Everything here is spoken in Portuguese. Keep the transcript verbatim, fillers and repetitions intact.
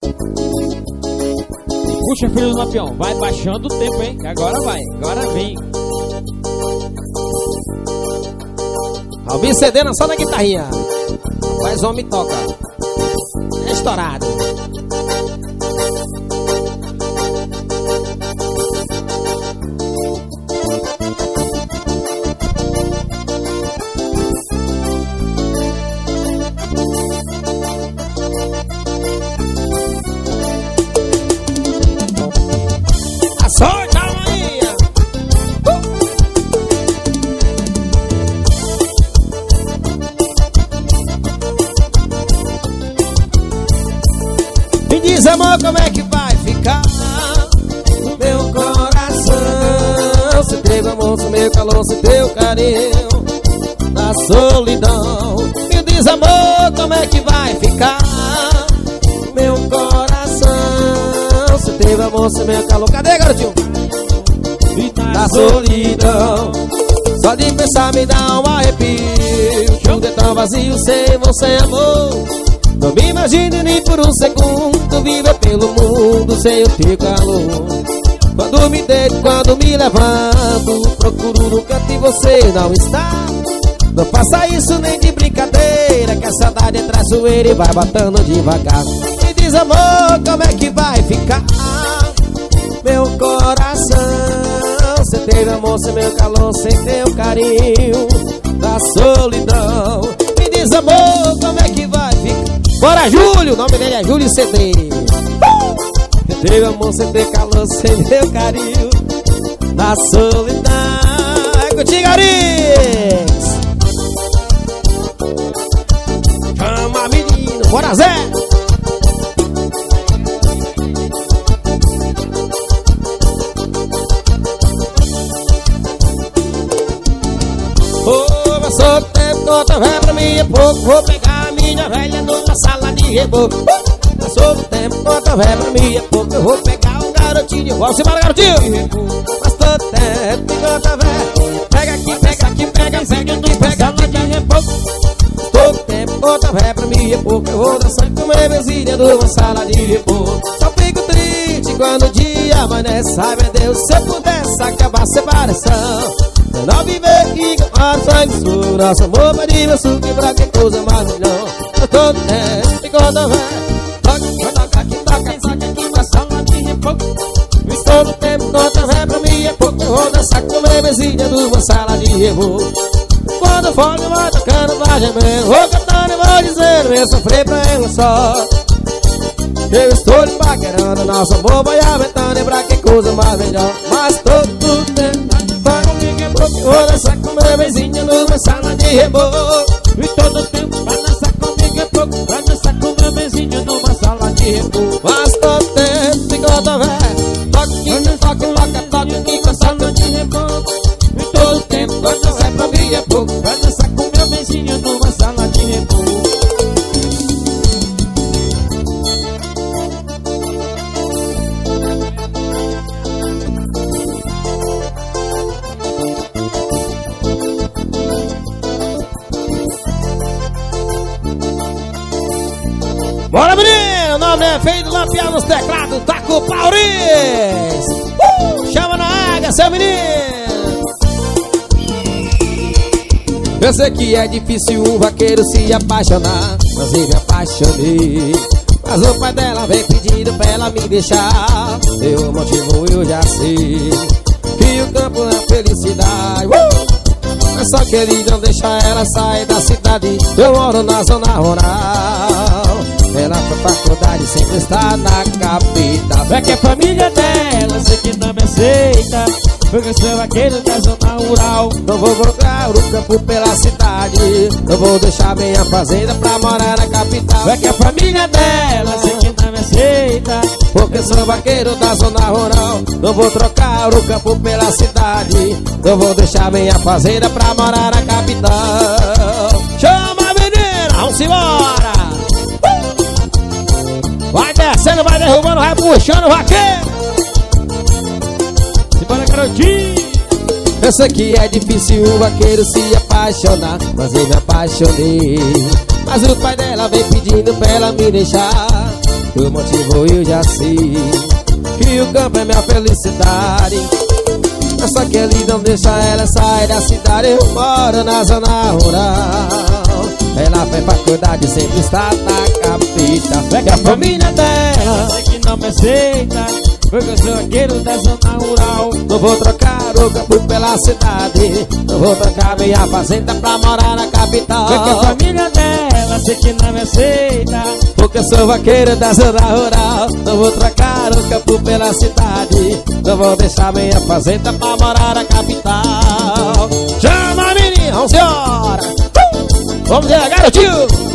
Puxa, filho do Lampião, vai baixando o tempo, hein? Que agora vai, agora vem. Alvin cedendo só na guitarrinha. Mas homem toca. É estourado. Diz, amor, como é que vai ficar no meu coração? Se teve amor, se meu calor, se teu carinho na solidão. Me diz, amor, como é que vai ficar no meu coração? Se teve amor, se meu calor. Cadê, garotinho? Na solidão. Só de pensar me dá um arrepio. Tudo é tão vazio sem você, amor. Não me imagine nem por um segundo viver pelo mundo sem o teu calor. Quando me deito, quando me levanto, procuro no canto e você não está. Não faça isso nem de brincadeira, que a saudade é traiçoeira e vai batendo devagar. Me diz, amor, como é que vai ficar meu coração? Você teve amor sem meu calor, sem teu carinho da solidão. Me diz, amor, como é que vai ficar? Bora, Júlio! O nome dele é Júlio C D. Eu teve amor sem ter calor, sem meu carinho na solidão. É contigo, Arix! Chama, menino! Bora, Zé! Ô, passou o tempo, conta velha pra mim é pouco. Vou pegar a minha velha numa sala de reboco. Passou o tempo, conta velha pra mim é pouco. Eu vou pegar um garotinho de volta. Simbora, garotinho! Passou o tempo, conta velha. Pega aqui, pega aqui, pega, pega aqui, pega aqui de reboco. Passou o tempo, conta velha pra mim é pouco. Eu vou dançar com minha mesinha numa sala de reboco. Só fico triste quando o dia amanhece. Sabe, Deus, se eu pudesse acabar a separação. Eu não viver aqui com a sangue. Nossa amor, mas de meu suco e pra que coisa mais melhor. Eu tô dentro, enquanto velho. Toca, toca aqui, toca, toca aqui na sala de reboco. Estou no tempo, conta velho pra mim é pouco. Eu vou dançar com minha mesinha numa sala de reboco. Quando eu for, eu vou tocando, vai gemendo. Vou cantando e vou dizendo, eu sofri pra ela só. Eu estou lhe paquerando, nosso amor vai aumentando. E pra que coisa mais melhor. Mas todo tempo vou dançar com minha mesinha numa sala de reboco. E todo tempo vai dançar comigo é pouco. Vai dançar com minha mesinha numa sala de reboco. Mas todo tempo enquanto velho. Toca aqui, toca, toca, toca aqui com a sala de reboco. E todo tempo vai dançar pra mim é pouco. Vai dançar com minha mesinha numa sala de reboco. Bora, menino! O nome é feio do Lampião nos teclados, tá com o Pauris! Uh! Chama na água, seu menino! Eu sei que é difícil um vaqueiro se apaixonar, mas eu me apaixonei. Mas o pai dela vem pedindo pra ela me deixar. Meu motivo eu já sei, que o campo é felicidade. Uh! Mas só que ele não deixa ela sair da cidade. Eu moro na zona rural. Ela foi pra faculdade, sempre está na capital. É que a família dela sei que não me aceita, porque sou vaqueiro da zona rural. Não vou procurar o campo pela cidade. Não vou deixar minha fazenda pra morar na capital. É que a família dela sei que não me aceita, porque sou vaqueiro da zona rural. Não vou trocar o campo pela cidade. Não vou deixar minha fazenda pra morar na capital. Chama a menina, vamos embora! Vai descendo, vai derrubando, vai puxando o vaqueiro. Simbora, garotinho. Eu sei que é difícil o vaqueiro se apaixonar, mas eu me apaixonei. Mas o pai dela vem pedindo pra ela me deixar. o motivo eu já sei, que o campo é minha felicidade. Só que ele não deixa ela sair da cidade. Eu moro na zona rural. Ela vem pra faculdade, sempre está na capital. É a família dela sei que não me aceita, porque eu sou vaqueiro da zona rural. não vou trocar o campo pela cidade. Não vou trocar minha fazenda pra morar na capital. Porque a família dela sei que não me aceita, porque eu sou vaqueiro da zona rural. Não vou trocar o campo pela cidade. Não vou deixar minha fazenda pra morar na capital. Chama a menina, onze horas. uh! Vamos ver, garotinho.